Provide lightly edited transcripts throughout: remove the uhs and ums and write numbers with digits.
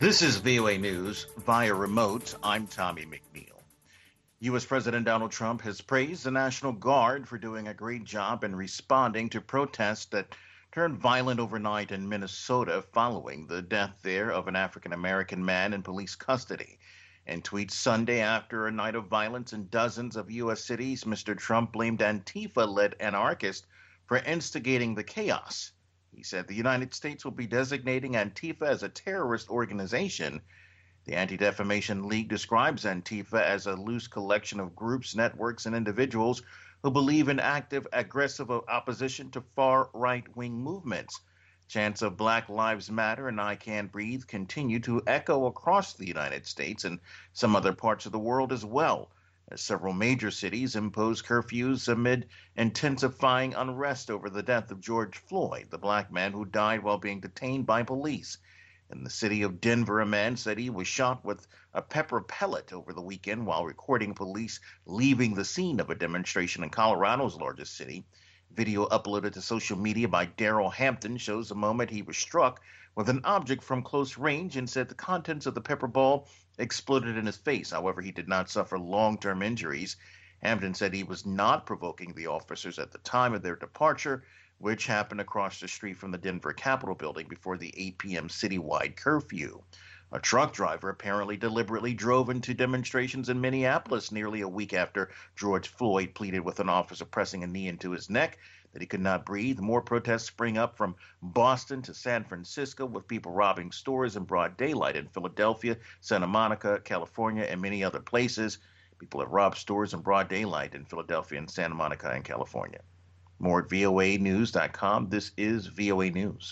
This is VOA News via remote. I'm Tommy McNeil. U.S. President Donald Trump has praised the National Guard for doing a great job in responding to protests that turned violent overnight in Minnesota following the death there of an African American man in police custody. In tweets Sunday after a night of violence in dozens of U.S. cities, Mr. Trump blamed Antifa-led anarchists for instigating the chaos. He said the United States will be designating Antifa as a terrorist organization. The Anti-Defamation League describes Antifa as a loose collection of groups, networks, and individuals who believe in active, aggressive opposition to far-right-wing movements. Chants of Black Lives Matter and I Can't Breathe continue to echo across the United States and some other parts of the world as well, as several major cities impose curfews amid intensifying unrest over the death of George Floyd, the black man who died while being detained by police. In the city of Denver, a man said he was shot with a pepper pellet over the weekend while recording police leaving the scene of a demonstration in Colorado's largest city. Video uploaded to social media by Daryl Hampton shows the moment he was struck with an object from close range and said the contents of the pepper ball exploded in his face. However, he did not suffer long-term injuries. Hampton said he was not provoking the officers at the time of their departure, which happened across the street from the Denver Capitol building before the 8 p.m. citywide curfew. A truck driver apparently deliberately drove into demonstrations in Minneapolis nearly a week after George Floyd pleaded with an officer pressing a knee into his neck that he could not breathe. More protests spring up from Boston to San Francisco, with people robbing stores in broad daylight in Philadelphia, Santa Monica, California, and many other places. People have robbed stores in broad daylight in Philadelphia and Santa Monica and California. More at voanews.com. This is VOA News.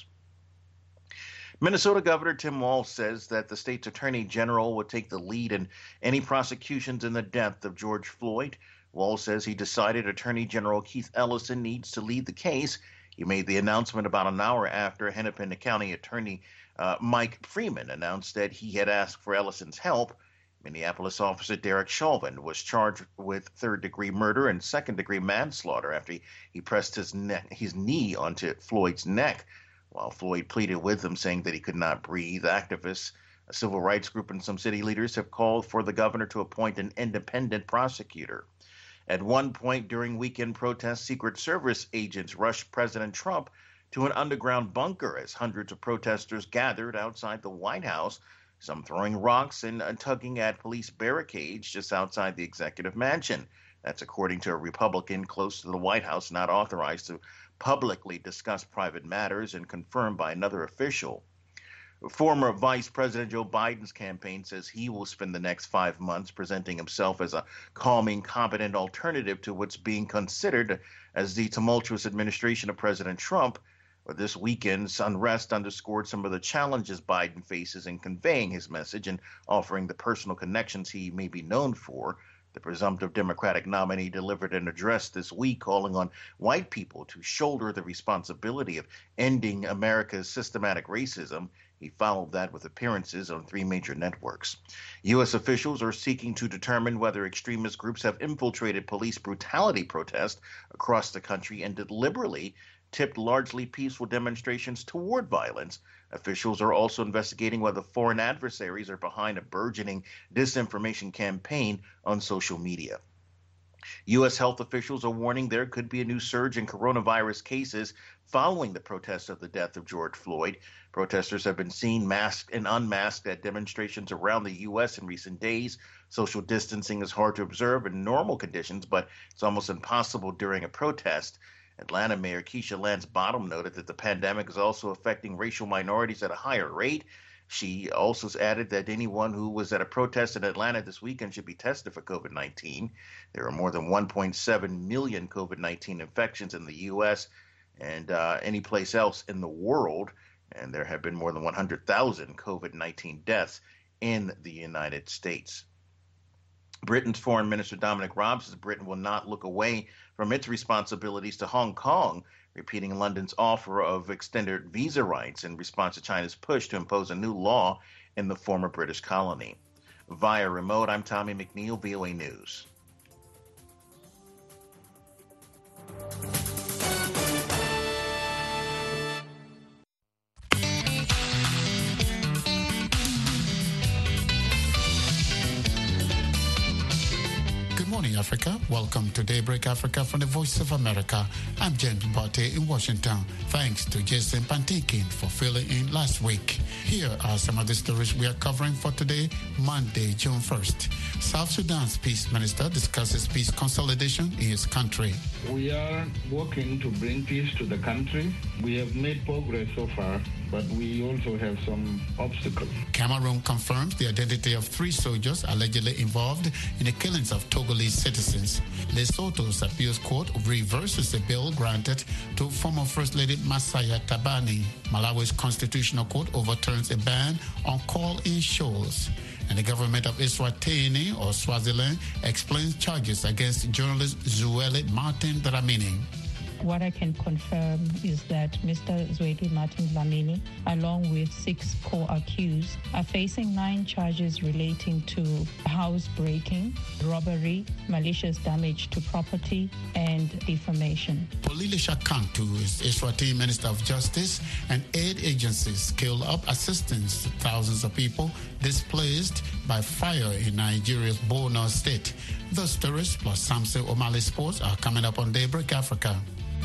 Minnesota Governor Tim Walz says that the state's attorney general would take the lead in any prosecutions in the death of George Floyd. Walz says he decided Attorney General Keith Ellison needs to lead the case. He made the announcement about an hour after Hennepin County Attorney Mike Freeman announced that he had asked for Ellison's help. Minneapolis officer Derek Chauvin was charged with third-degree murder and second-degree manslaughter after he pressed his knee onto Floyd's neck while Floyd pleaded with him, saying that he could not breathe. Activists, a civil rights group, and some city leaders have called for the governor to appoint an independent prosecutor. At one point during weekend protests, Secret Service agents rushed President Trump to an underground bunker as hundreds of protesters gathered outside the White House, some throwing rocks and tugging at police barricades just outside the executive mansion. That's according to a Republican close to the White House, not authorized to publicly discuss private matters, and confirmed by another official. Former Vice President Joe Biden's campaign says he will spend the next 5 months presenting himself as a calming, competent alternative to what's being considered as the tumultuous administration of President Trump. But this weekend's unrest underscored some of the challenges Biden faces in conveying his message and offering the personal connections he may be known for. The presumptive Democratic nominee delivered an address this week calling on white people to shoulder the responsibility of ending America's systematic racism. He followed that with appearances on 3 major networks. U.S. officials are seeking to determine whether extremist groups have infiltrated police brutality protests across the country and deliberately tipped largely peaceful demonstrations toward violence. Officials are also investigating whether foreign adversaries are behind a burgeoning disinformation campaign on social media. U.S. health officials are warning there could be a new surge in coronavirus cases following the protests of the death of George Floyd. Protesters have been seen masked and unmasked at demonstrations around the U.S. in recent days. Social distancing is hard to observe in normal conditions, but it's almost impossible during a protest. Atlanta Mayor Keisha Lance Bottom noted that the pandemic is also affecting racial minorities at a higher rate. She also added that anyone who was at a protest in Atlanta this weekend should be tested for COVID-19. There are more than 1.7 million COVID-19 infections in the U.S. and any place else in the world, and there have been more than 100,000 COVID-19 deaths in the United States. Britain's Foreign Minister Dominic Raab says Britain will not look away from its responsibilities to Hong Kong, repeating London's offer of extended visa rights in response to China's push to impose a new law in the former British colony. Via remote, I'm Tommy McNeil, VOA News. Good morning, Africa. Welcome to Daybreak Africa from the Voice of America. I'm James Mbate in Washington. Thanks to Jason Pantinkin for filling in last week. Here are some of the stories we are covering for today, Monday, June 1st. South Sudan's peace minister discusses peace consolidation in his country. We are working to bring peace to the country. We have made progress so far, but we also have some obstacles. Cameroon confirms the identity of 3 soldiers allegedly involved in the killings of Togolese citizens. Lesotho's appeals court reverses a bill granted to former First Lady Masaya Tabani. Malawi's constitutional court overturns a ban on call-in shows. And the government of Eswatini, or Swaziland, explains charges against journalist Zweli Martin Dlamini. What I can confirm is that Mr. Zweli Martin Dlamini, along with 6 co-accused, are facing 9 charges relating to housebreaking, robbery, malicious damage to property, and defamation. Polilisha Kantu is Eswatini Minister of Justice, and aid agencies scale up assistance to thousands of people displaced by fire in Nigeria's Borno state. The stories plus Samson O'Malley Sports are coming up on Daybreak Africa.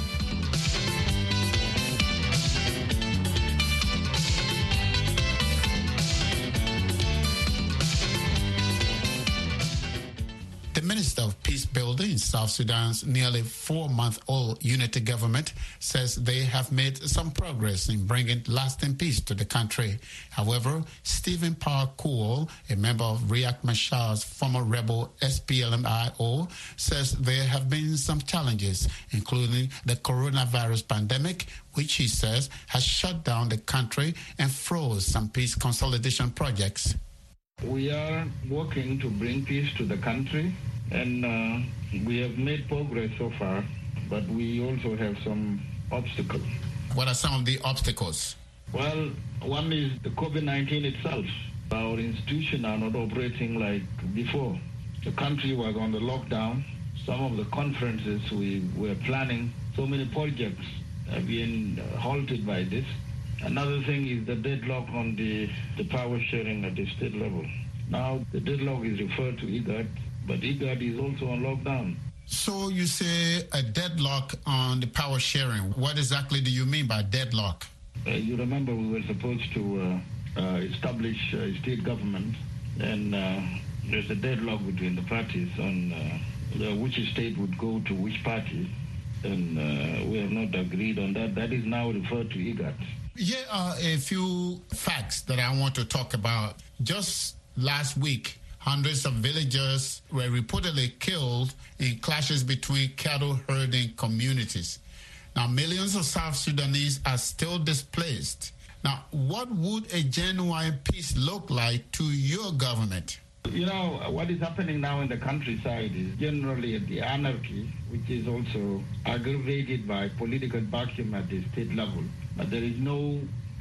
The Minister of Peace Building in South Sudan's nearly 4-month-old unity government says they have made some progress in bringing lasting peace to the country. However, Stephen Parkour, a member of Riek Machar's former rebel SPLM-IO, says there have been some challenges, including the coronavirus pandemic, which he says has shut down the country and froze some peace consolidation projects. We are working to bring peace to the country, and we have made progress so far, but we also have some obstacles. What are some of the obstacles? Well, one is the COVID-19 itself. Our institutions are not operating like before. The country was on the lockdown. Some of the conferences we were planning, so many projects have been halted by this. Another thing is the deadlock on the power sharing at the state level. Now, the deadlock is referred to IGAD, but IGAD is also on lockdown. So you say a deadlock on the power sharing. What exactly do you mean by deadlock? You remember we were supposed to establish a state government, and there's a deadlock between the parties on which state would go to which party, and we have not agreed on that. That is now referred to IGAD. Here are a few facts that I want to talk about. Just last week, hundreds of villagers were reportedly killed in clashes between cattle herding communities. Now, millions of South Sudanese are still displaced. Now, what would a genuine peace look like to your government? You know, what is happening now in the countryside is generally the anarchy, which is also aggravated by political vacuum at the state level. But there is no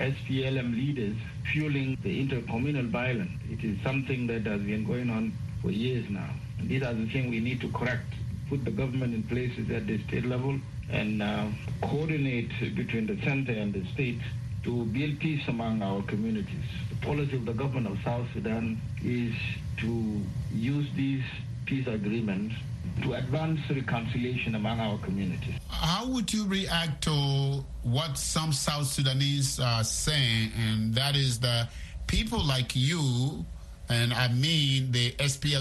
SPLM leaders fueling the intercommunal violence. It is something that has been going on for years now. And these are the things we need to correct, put the government in places at the state level, and coordinate between the center and the state to build peace among our communities. The policy of the government of South Sudan is to use these peace agreements to advance reconciliation among our communities. How would you react to what some South Sudanese are saying, and that is that people like you, and I mean the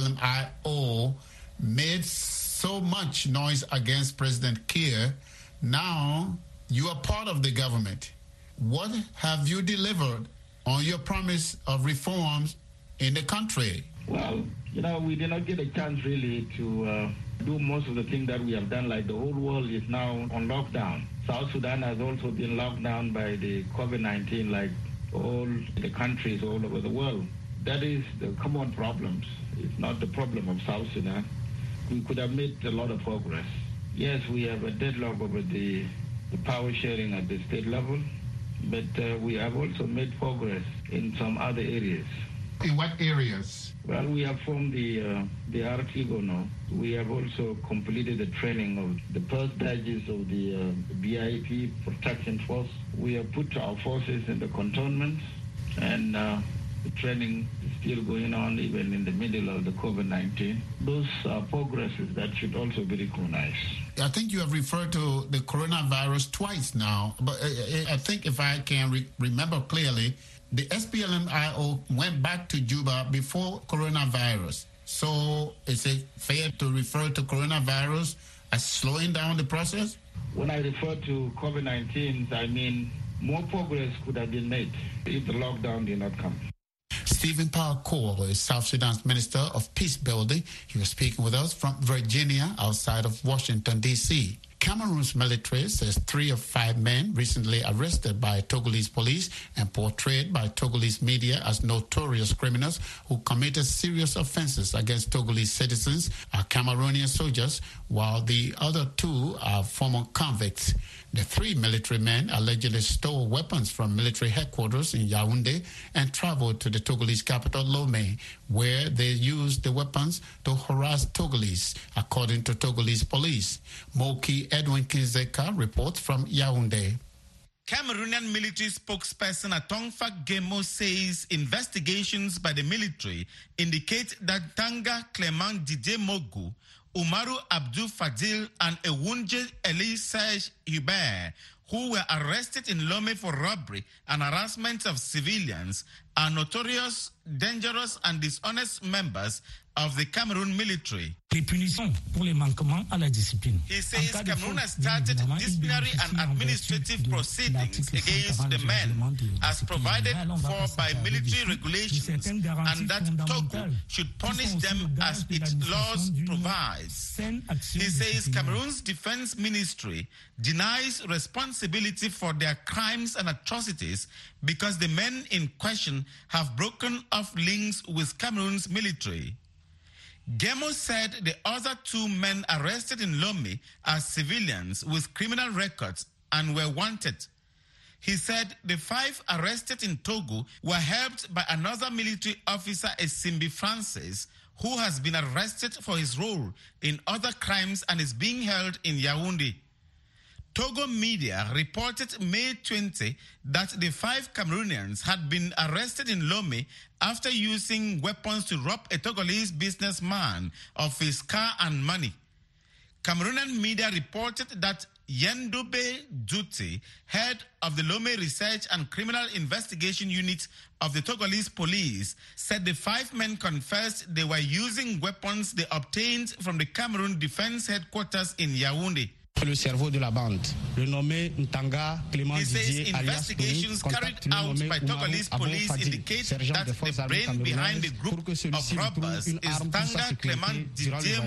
SPLM-IO, made so much noise against President Kiir. Now you are part of the government. What have you delivered on your promise of reforms in the country? Well, you know, we did not get a chance really to do most of the things that we have done. Like the whole world is now on lockdown. South Sudan has also been locked down by the COVID-19, like all the countries all over the world. That is the common problems. It's not the problem of South Sudan. We could have made a lot of progress. Yes, we have a deadlock over the power sharing at the state level, but we have also made progress in some other areas. In what areas? Well, we have formed the Artigo now. We have also completed the training of the first batches of the BIP protection force. We have put our forces in the cantonments, and the training is still going on even in the middle of the COVID-19. Those are progresses that should also be recognized. I think you have referred to the coronavirus twice now, but I think if I can remember clearly, the SPLM-IO went back to Juba before coronavirus. So is it fair to refer to coronavirus as slowing down the process? When I refer to COVID-19, I mean more progress could have been made if the lockdown did not come. Stephen Power is South Sudan's Minister of Peace Building. He was speaking with us from Virginia, outside of Washington, D.C. Cameroon's military says 3 of 5 men recently arrested by Togolese police and portrayed by Togolese media as notorious criminals who committed serious offenses against Togolese citizens are Cameroonian soldiers, while the other 2 are former convicts. The 3 military men allegedly stole weapons from military headquarters in Yaoundé and traveled to the Togolese capital Lomé, where they used the weapons to harass Togolese, according to Togolese police. Moki Edwin Kinzeka reports from Yaoundé. Cameroonian military spokesperson Atongfa Gemo says investigations by the military indicate that Tanga Clement Didier Mogu, Umaru Abdul Fadil and Ewunje Elie-Serge Hubert, who were arrested in Lomé for robbery and harassment of civilians, are notorious, dangerous and dishonest members of the Cameroon military. Les punitions pour les manquements à la discipline. He says Cameroon has started disciplinary and administrative proceedings against the men as provided for by military regulations, and that Togo should punish them as its laws provides. He says Cameroon's defense ministry denies responsibility for their crimes and atrocities because the men in question have broken off links with Cameroon's military. Gemo said the other 2 men arrested in Lomé are civilians with criminal records and were wanted. He said the 5 arrested in Togo were helped by another military officer, Esimbi Francis, who has been arrested for his role in other crimes and is being held in Yaoundé. Togo media reported May 20 that the 5 Cameroonians had been arrested in Lomé after using weapons to rob a Togolese businessman of his car and money. Cameroonian media reported that Yendobe Duty, head of the Lomé Research and Criminal Investigation Unit of the Togolese police, said the 5 men confessed they were using weapons they obtained from the Cameroon Defense Headquarters in Yaoundé. Le cerveau de la bande, le nommé Ntanga Clément Didier, investigations carried out by Togolese police indicate that the brain behind the group of robbers is Tanga Clément Didier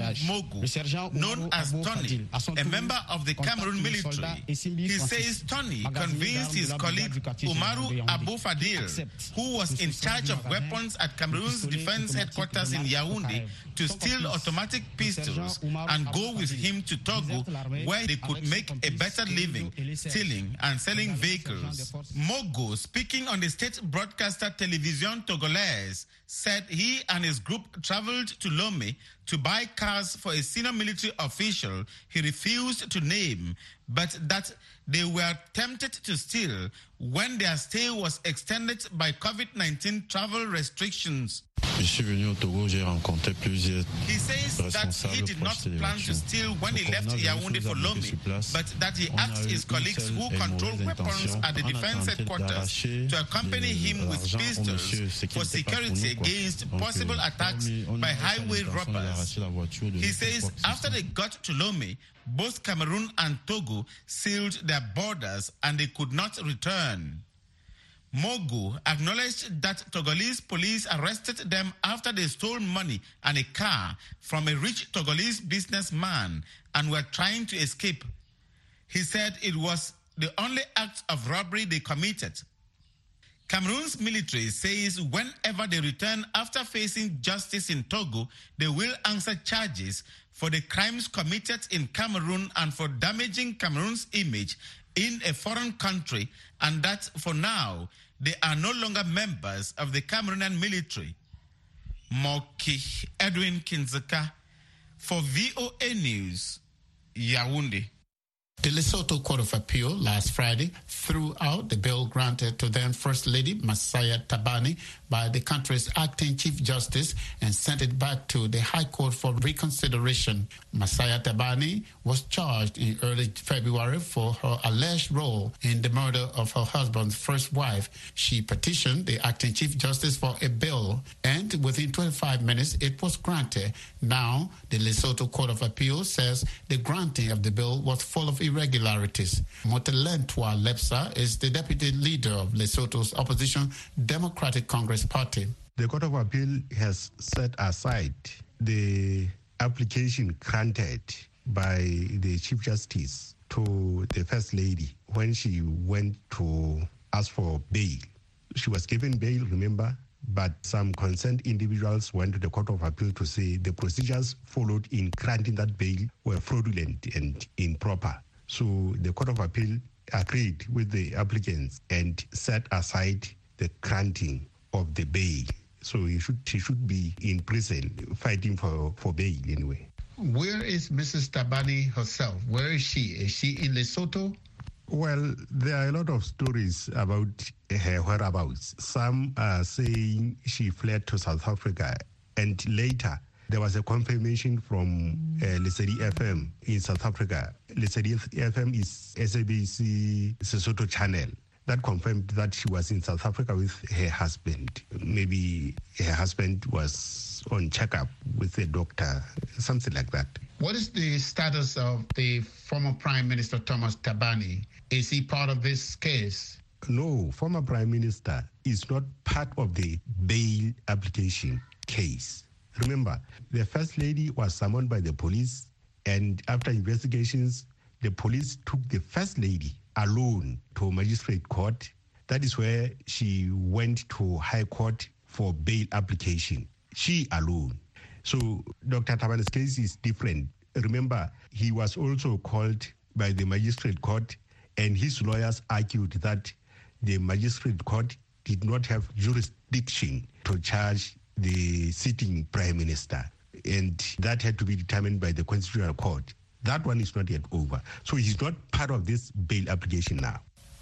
Mogu, known as Tony, a member of the Cameroon military. He says Tony convinced his colleague Umaru Abu Fadil, who was in charge of weapons at Cameroon's defense headquarters in Yaoundé, to steal automatic pistols and go with him to Togo, where they could make a better living stealing and selling vehicles. Mogo, speaking on the state broadcaster Télévision Togolaise, said he and his group traveled to Lomé to buy cars for a senior military official he refused to name, but that they were tempted to steal when their stay was extended by COVID-19 travel restrictions. Je suis venu au Togo, j'ai rencontré plusieurs He says that he did not plan to steal when he left Yaoundé for Lomé, but that he asked his colleagues who control weapons at the defense headquarters to accompany him with pistols for security against possible attacks by highway robbers. He says after they got to Lomé, both Cameroon and Togo sealed their borders and they could not return. Mogu acknowledged that Togolese police arrested them after they stole money and a car from a rich Togolese businessman and were trying to escape. He said it was the only act of robbery they committed. Cameroon's military says whenever they return after facing justice in Togo, they will answer charges for the crimes committed in Cameroon and for damaging Cameroon's image in a foreign country, and that for now, they are no longer members of the Cameroonian military. Moki Edwin Kinzeka for VOA News, Yaoundé. The Lesotho Court of Appeal last Friday threw out the bail granted to then First Lady Masaia Thabane by the country's acting Chief Justice and sent it back to the High Court for reconsideration. Masaia Thabane was charged in early February for her alleged role in the murder of her husband's first wife. She petitioned the acting Chief Justice for a bail, and within 25 minutes it was granted. Now, the Lesotho Court of Appeal says the granting of the bail was full of irregularities. Motelentwa Lepsa is the deputy leader of Lesotho's opposition Democratic Congress Party. The Court of Appeal has set aside the application granted by the Chief Justice to the First Lady when she went to ask for bail. She was given bail, remember, but some concerned individuals went to the Court of Appeal to say the procedures followed in granting that bail were fraudulent and improper. So the Court of Appeal agreed with the applicants and set aside the granting of the bail. So she should be in prison fighting for bail anyway. Where is Mrs. Thabane herself? Where is she? Is she in Lesotho? Well, there are a lot of stories about her whereabouts. Some are saying she fled to South Africa, and later there was a confirmation from Lesedi FM in South Africa. Lesedi FM is SABC Sesotho channel. That confirmed that she was in South Africa with her husband. Maybe her husband was on checkup with a doctor, something like that. What is the status of the former Prime Minister Thomas Thabane? Is he part of this case? No, former Prime Minister is not part of the bail application case. Remember, the First Lady was summoned by the police, and after investigations, the police took the First Lady alone to magistrate court. That is where she went to High Court for bail application. She alone. So Dr. Thabane's case is different. Remember, he was also called by the magistrate court, and his lawyers argued that the magistrate court did not have jurisdiction to charge the sitting prime minister, and that had to be determined by the Constitutional Court. That one is not yet over. So he's not part of this bail application now.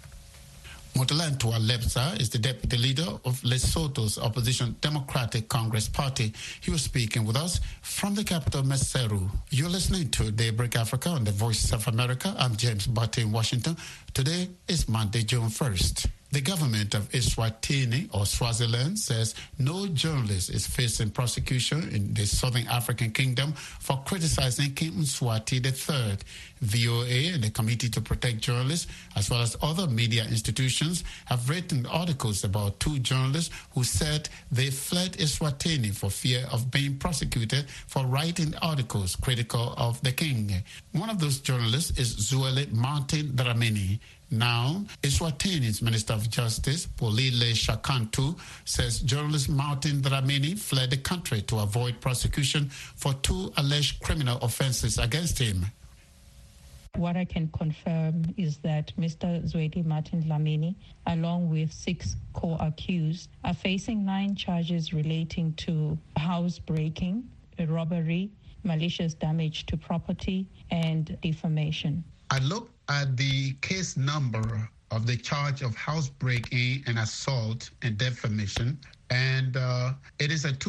Motelentwa Lepsa is the deputy leader of Lesotho's opposition Democratic Congress Party. He was speaking with us from the capital, Maseru. You're listening to Daybreak Africa on the Voice of America. I'm James Butte in Washington. Today is Monday, June 1st. The government of Eswatini, or Swaziland, says no journalist is facing prosecution in the Southern African Kingdom for criticizing King Mswati III. VOA and the Committee to Protect Journalists, as well as other media institutions, have written articles about two journalists who said they fled Eswatini for fear of being prosecuted for writing articles critical of the king. One of those journalists is Zweli Martin Dlamini. Now, Eswatini's Minister of Justice, Polile Shakantu, says journalist Martin Dlamini fled the country to avoid prosecution for two alleged criminal offenses against him. What I can confirm is that Mr. Zweli Martin Dlamini, along with 6 co-accused, are facing 9 charges relating to housebreaking, robbery, malicious damage to property, and defamation. I looked at the case number of the charge of housebreaking and assault and defamation, and it is a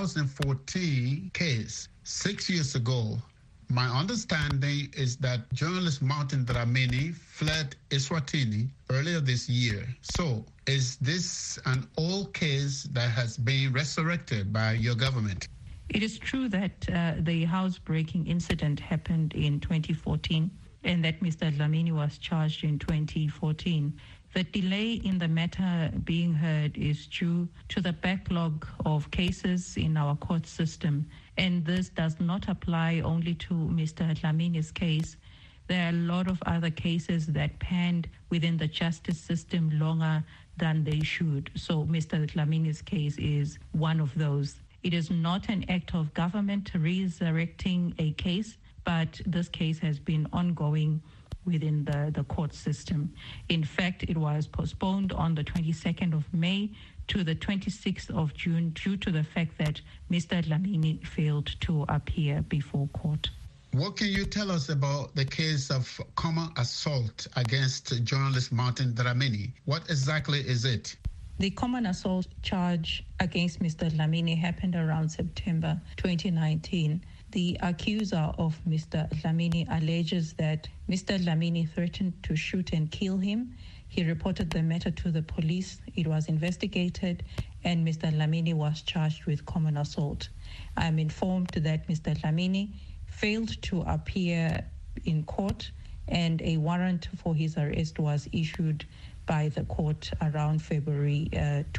2014 case, 6 years ago. My understanding is that journalist Martin Dlamini fled Eswatini earlier this year. So, is this an old case that has been resurrected by your government? It is true that the housebreaking incident happened in 2014 and that Mr. Dlamini was charged in 2014. The delay in the matter being heard is due to the backlog of cases in our court system, and this does not apply only to Mr. Dlamini's case. There are a lot of other cases that panned within the justice system longer than they should. So Mr. Dlamini's case is one of those. It is not an act of government resurrecting a case, but this case has been ongoing within the court system. In fact, it was postponed on the 22nd of May to the 26th of June due to the fact that Mr. Dlamini failed to appear before court. What can you tell us about the case of common assault against journalist Martin Dlamini? What exactly is it? The common assault charge against Mr. Dlamini happened around September 2019. The accuser of Mr. Dlamini alleges that Mr. Dlamini threatened to shoot and kill him. He reported the matter to the police. It was investigated, and Mr. Dlamini was charged with common assault. I am informed that Mr. Dlamini failed to appear in court, and a warrant for his arrest was issued by the court around February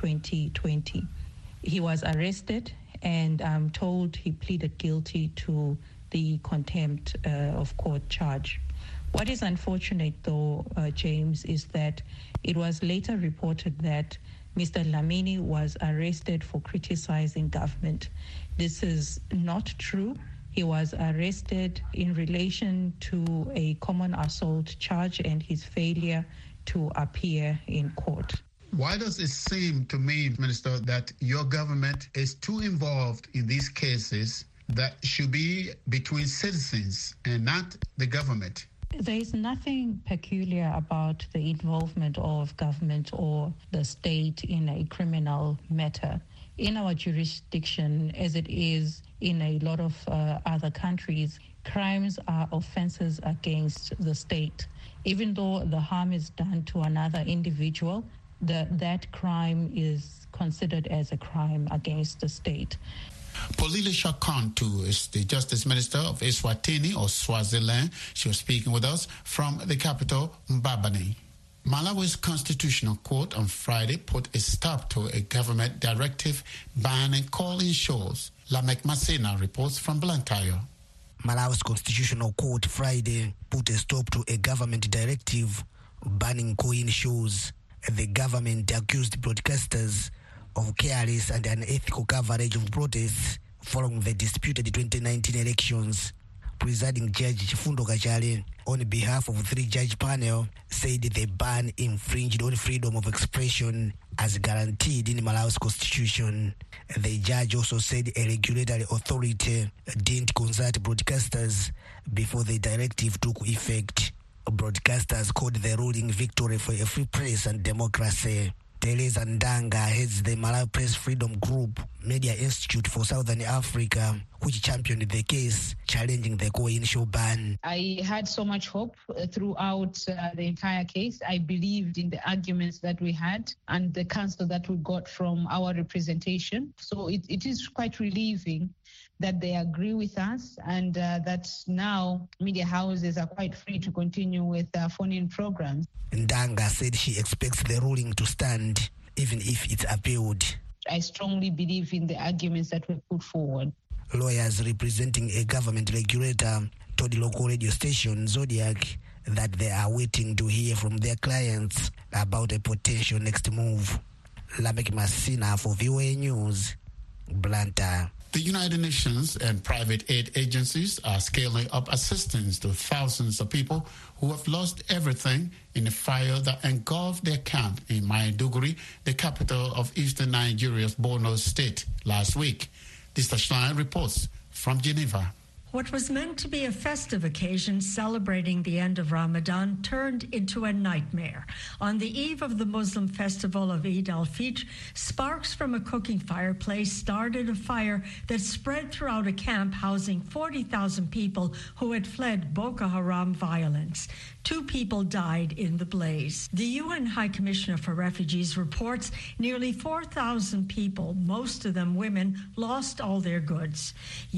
2020. He was arrested, and I'm told he pleaded guilty to the contempt of court charge. What is unfortunate, though, James, is that it was later reported that Mr. Dlamini was arrested for criticizing government. This is not true. He was arrested in relation to a common assault charge and his failure to appear in court. Why does it seem to me, Minister, that your government is too involved in these cases that should be between citizens and not the government? There is nothing peculiar about the involvement of government or the state in a criminal matter. In our jurisdiction, as it is in a lot of other countries, crimes are offenses against the state. Even though the harm is done to another individual, that crime is considered as a crime against the state. Polile Shakantu is the Justice Minister of Eswatini or Swaziland. She was speaking with us from the capital, Mbabane. Malawi's Constitutional Court on Friday put a stop to a government directive banning calling shows. Lamek Masena reports from Blantyre. Malawi's Constitutional Court Friday put a stop to a government directive banning call-in shows. The government accused broadcasters of careless and unethical coverage of protests following the disputed 2019 elections. Presiding Judge Chifundo Kachale, on behalf of 3-judge panel, said the ban infringed on freedom of expression as guaranteed in Malawi's constitution. The judge also said a regulatory authority didn't consult broadcasters before the directive took effect. Broadcasters called the ruling victory for a free press and democracy. Teresa Ndanga heads the Malawi Press Freedom Group Media Institute for Southern Africa, which championed the case challenging the call-in show ban. I had so much hope throughout the entire case. I believed in the arguments that we had and the counsel that we got from our representation. So it is quite relieving that they agree with us and that now media houses are quite free to continue with phone-in programs. Ndanga said she expects the ruling to stand even if it's appealed. I strongly believe in the arguments that were put forward. Lawyers representing a government regulator told the local radio station Zodiac that they are waiting to hear from their clients about a potential next move. Lamek Masina for VOA News, Blantyre. The United Nations and private aid agencies are scaling up assistance to thousands of people who have lost everything in a fire that engulfed their camp in Maiduguri, the capital of eastern Nigeria's Borno state, last week. Dista Schlein reports from Geneva. What was meant to be a festive occasion celebrating the end of Ramadan turned into a nightmare. On the eve of the Muslim festival of Eid al-Fitr, sparks from a cooking fireplace started a fire that spread throughout a camp housing 40,000 people who had fled Boko Haram violence. 2 people died in the blaze. The UN High Commissioner for Refugees reports nearly 4,000 people, most of them women, lost all their goods.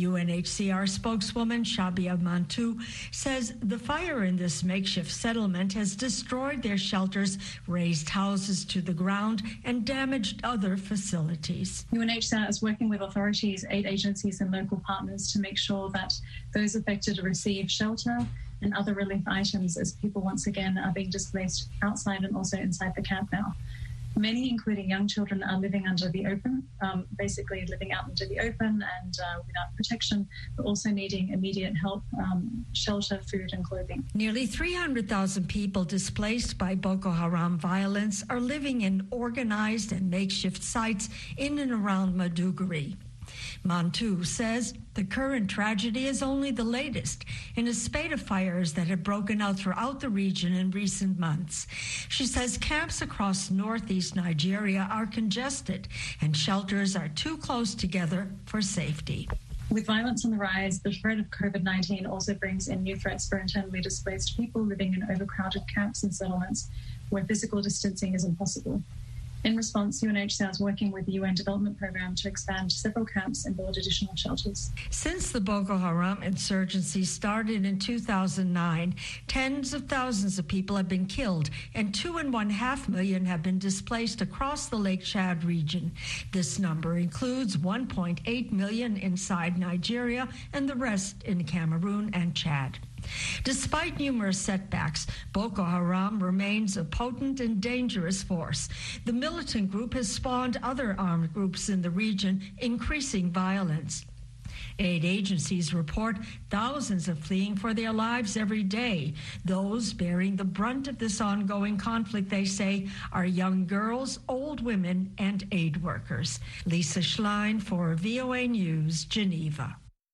UNHCR spokeswoman Shabia Mantou says the fire in this makeshift settlement has destroyed their shelters, razed houses to the ground, and damaged other facilities. UNHCR is working with authorities, aid agencies, and local partners to make sure that those affected receive shelter and other relief items as people once again are being displaced outside and also inside the camp now. Many, including young children, are living under the open, basically living out into the open and without protection, but also needing immediate help, shelter, food and clothing. Nearly 300,000 people displaced by Boko Haram violence are living in organized and makeshift sites in and around Maiduguri. Mantu says the current tragedy is only the latest in a spate of fires that have broken out throughout the region in recent months. She says camps across northeast Nigeria are congested and shelters are too close together for safety. With violence on the rise, the threat of COVID-19 also brings in new threats for internally displaced people living in overcrowded camps and settlements where physical distancing is impossible. In response, UNHCR is working with the UN Development Programme to expand several camps and build additional shelters. Since the Boko Haram insurgency started in 2009, tens of thousands of people have been killed and 2.5 million have been displaced across the Lake Chad region. This number includes 1.8 million inside Nigeria and the rest in Cameroon and Chad. Despite numerous setbacks, Boko Haram remains a potent and dangerous force. The militant group has spawned other armed groups in the region, increasing violence. Aid agencies report thousands are fleeing for their lives every day. Those bearing the brunt of this ongoing conflict, they say, are young girls, old women, and aid workers. Lisa Schlein for VOA News, Geneva.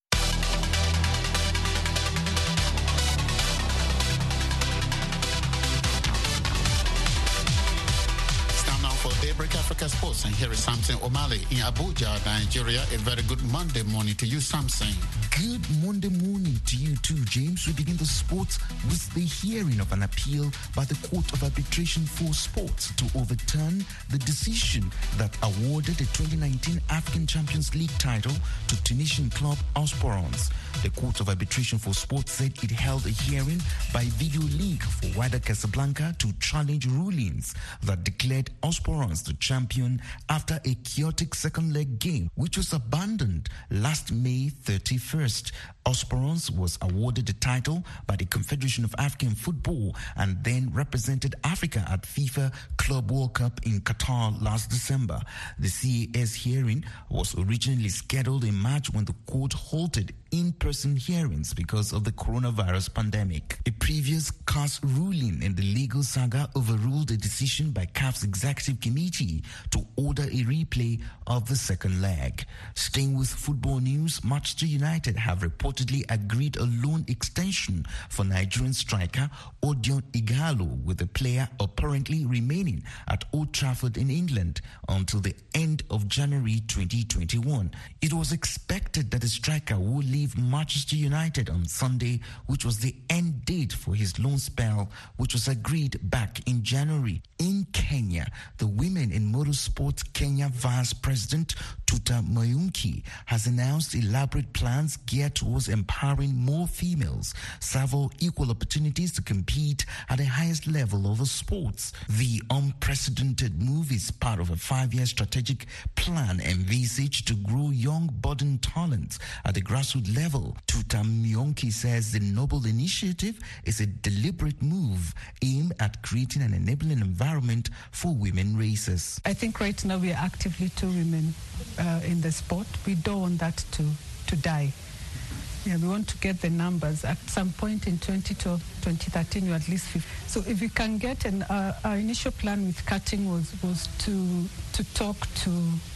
Daybreak Africa Sports, and here is Samson O'Malley in Abuja, Nigeria. A very good Monday morning to you, Samson. Good Monday morning to you too, James. We begin the sports with the hearing of an appeal by the Court of Arbitration for Sports to overturn the decision that awarded the 2019 African Champions League title to Tunisian club Osporons. The Court of Arbitration for Sports said it held a hearing by video link for Wydad Casablanca to challenge rulings that declared Osporons the champion after a chaotic second leg game, which was abandoned last May 31st. Osporons was awarded the title by the Confederation of African Football and then represented Africa at FIFA Club World Cup in Qatar last December. The CAS hearing was originally scheduled in March when the court halted in-person hearings because of the coronavirus pandemic. A previous CAS ruling in the legal saga overruled a decision by CAF's executive committee to order a replay of the second leg. Staying with football news, Manchester United have reportedly agreed a loan extension for Nigerian striker Odion Ighalo, with the player apparently remaining at Old Trafford in England until the end of January 2021. It was expected that the striker would leave Manchester United on Sunday, which was the end date for his loan spell, which was agreed back in January. In Kenya, the Women in Motorsport Kenya Vice President Tuta Mayunki has announced elaborate plans geared towards empowering more females, several equal opportunities to compete at the highest level of the sports. The unprecedented move is part of a 5-year strategic plan envisaged to grow young budding talents at the grassroots level. Tuta Mayunki says the noble initiative is a deliberate move aimed at creating an enabling environment for women racers. I think right now we are actively 2 women in the sport. We don't want that to die. Yeah, we want to get the numbers. At some point in 2012, 2013, we're at least 50. So if we can get our initial plan with cutting was to talk to,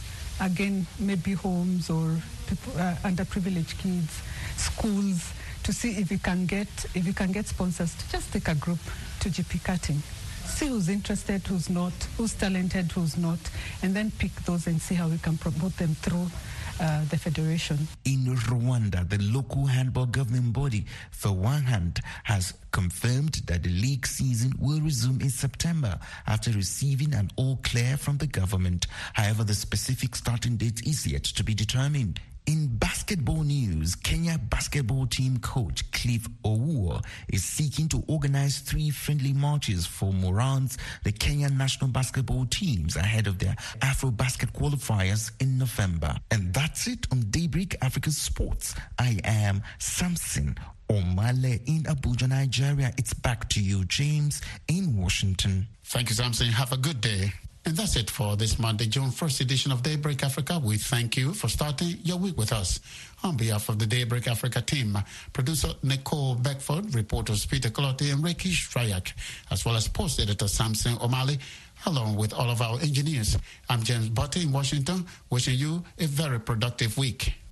again, maybe homes or people, underprivileged kids, schools, to see if we can get sponsors to just take a group to GP cutting. See who's interested, who's not, who's talented, who's not, and then pick those and see how we can promote them through the federation. In Rwanda, the local handball governing body, for one hand, has confirmed that the league season will resume in September after receiving an all-clear from the government. However, the specific starting date is yet to be determined. In basketball news, Kenya basketball team coach Cliff Owuor is seeking to organize 3 friendly matches for Morans, the Kenyan national basketball teams, ahead of their Afro-Basket qualifiers in November. And that's it on Daybreak Africa Sports. I am Samson O'Malley in Abuja, Nigeria. It's back to you, James, in Washington. Thank you, Samson. Have a good day. And that's it for this Monday, June 1st edition of Daybreak Africa. We thank you for starting your week with us. On behalf of the Daybreak Africa team, producer Nicole Beckford, reporters Peter Clotti and Ricky Strayak, as well as post editor Samson O'Malley, along with all of our engineers. I'm James Botte in Washington, wishing you a very productive week.